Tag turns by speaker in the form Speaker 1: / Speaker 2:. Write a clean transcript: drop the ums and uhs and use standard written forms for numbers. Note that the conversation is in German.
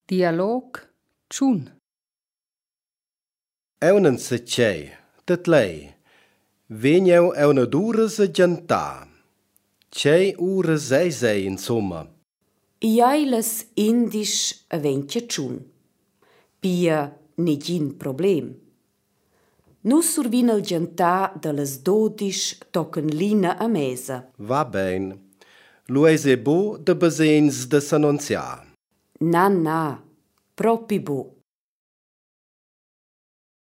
Speaker 1: Dialog tschun.
Speaker 2: Eunen se tgei, tet lei. Venieu euna d'uras a giantà. Tgei uras sei insomma.
Speaker 3: Iailas indisch a ventia tschun. Pia negin problem. Nus survin al giantà da las 12 tocan lina a mesa.
Speaker 2: Va ben. Luese bo de besens de s'annunziar.
Speaker 3: Na, propi bo.